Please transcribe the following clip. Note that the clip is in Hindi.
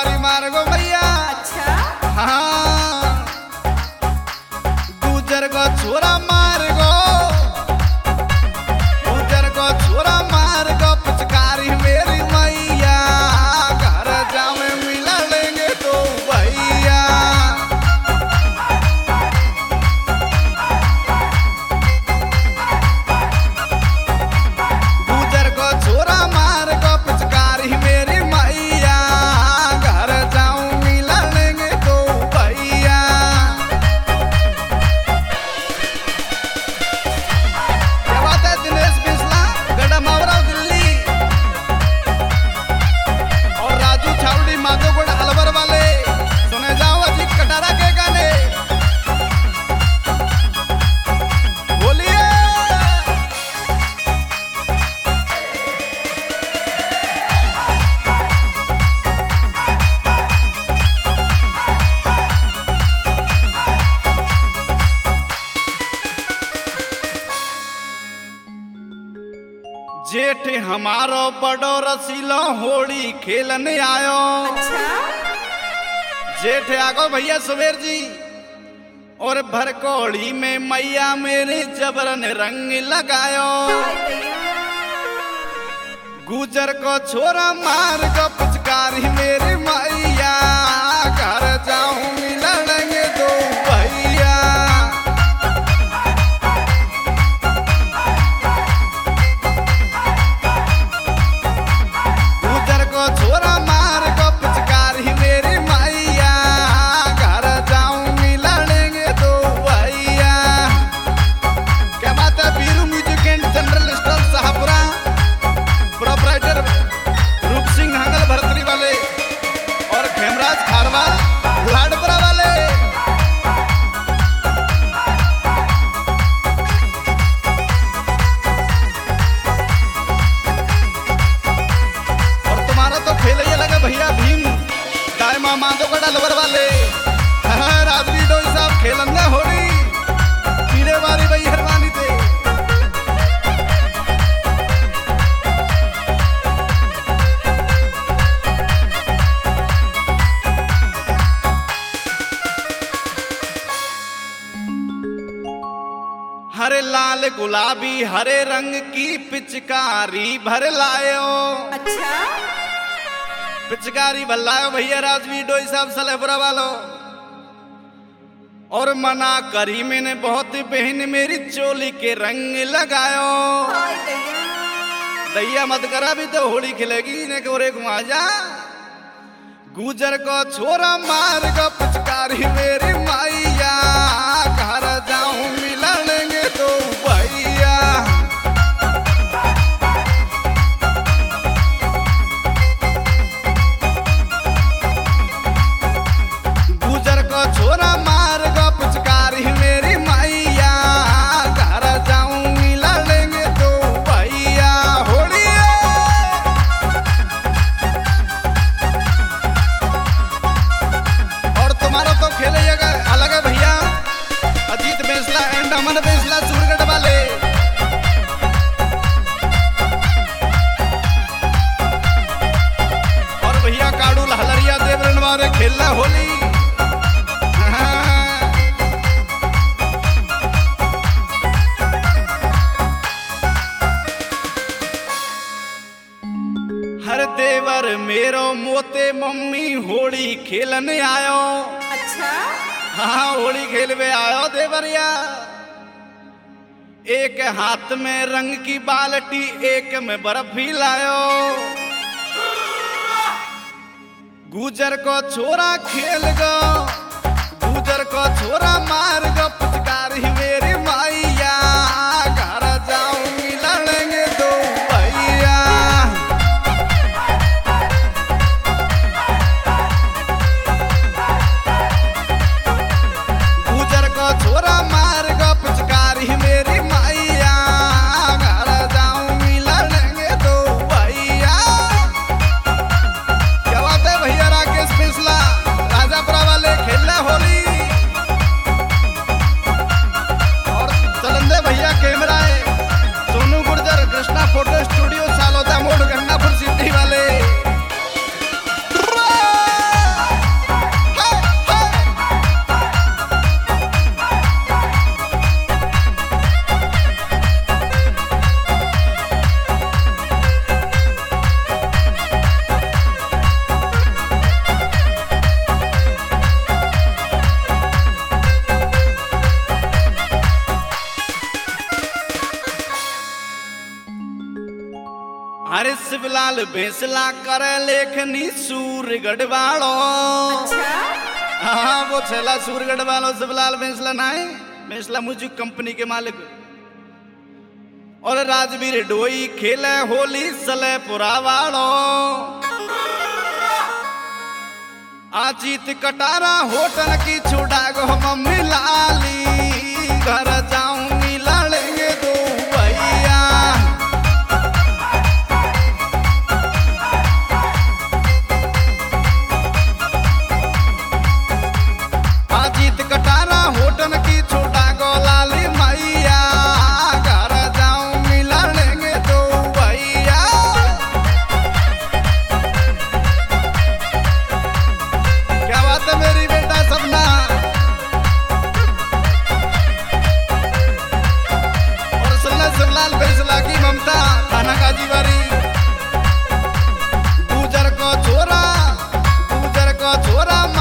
बारी मार्गो भैया। अच्छा हाँ गुजर को छोरा मार गो, गुजर को छोरा मार गो पिचकारी मेरी मैया, घर जावे मिला लेंगे तो भैया। गुजर को छोरा मार गो पिचकारी मेरी मैया, घर जाऊं मिला लेंगे तो भैया। क्या बात है दिनेश बिस्ला गड़ा मावरा दिल्ली और राजू छावड़ी माधोगढ़ अलवर वाले सुने जाओ अजीत कटारा के गाने बोलिए। जेठ हमारो बड़ो रसीलो होली खेलने आयो। अच्छा जेठ आगो भैया सुबेर जी और भरकोड़ी में मैया मेरे जबरन रंग लगायो। हाय भैया गुजर को छोरा मार को पिचकारी मेरी मैया, घर जाऊं मिलनेंगे दो भैया। गुजर को छोरा मार को पिचकारी मेरी मैया, घर जाऊं मिलनेंगे दो भैया। क्या बात है Biru music and general store Shahpura, proprietor Roop Singh Hangal Bhartari वाले और खेमराज खारवा लाडपुरा वाले। और तुम्हारा तो खेल ही लगा भैया भीम दायमा माधोगढ़ अलवर वाले। हाँ, राजवी डोई साहब खेलंगा होली पीड़े वाली भाई हरवानी थे। हरे लाल गुलाबी हरे रंग की पिचकारी भर लायो। अच्छा पिचकारी भर लायो भैया राजवी डोई साहब सलेपुरा वालों। और मना करी मैंने बहुत बहन मेरी चोली के रंग लगायो। हाय भैया दैया मत करा भी तो होली खिलेगी ने कोरे घुमा जा। गुजर को छोरा मार को पिचकारी मेरी मैया, घर जाऊं मिला लेंगे तो भैया। गुजर को छोरा मार को पिचकारी मेरी मैया, घर जाऊं मिला लेंगे तो भैया। होली और तुम्हारा तो खेल अलग है भैया, अजीत बेंसला एंड अमन बेंसला सूरगढ़ वाले। और भैया काड़ू हलरिया देवरन वाले खेलना होली। हाँ। हर देवर मेरो मोते मम्मी होली खेलने आयो। अच्छा हाँ होली खेलवे आयो देवरिया। एक हाथ में रंग की बाल्टी एक में बर्फ भी लायो। गुजर को छोरा खेल गो, गुजर को छोरा मार गो पिचकारी मेरी मैया, घर जाऊं मिलनेंगे दो भैया। गुजर को छोरा मार गो पिचकारी मेरी मैया, घर जाऊं मिलनेंगे दो भैया। क्या बात है भैया राकेश बिस्ला राजापुरा वाले खेलना होली। शिवलाल बेसला करे लेखनी सूरगढ़ वालो। अच्छा हाँ वो छेला सूरगढ़ वालो शिवलाल बेसला ना है, बेसला म्यूजिक कंपनी के मालिक। और राजवीर डोई खेले होली सलेपुरा वालो। आजीत कटारा होटल की छुड़ा गो मम्मी लाली, घर जाऊंगी लड़ेंगे दो भैया। आजीत कटारा होटल की छुड़ा गो लाली मैया, घर जाऊंगी लड़ेंगे दो भैया। क्या बात है मेरी बेटा सपना। और सुनना शिवलाल बेसला की ममता थाना गाजीवारी। गुजर को छोरा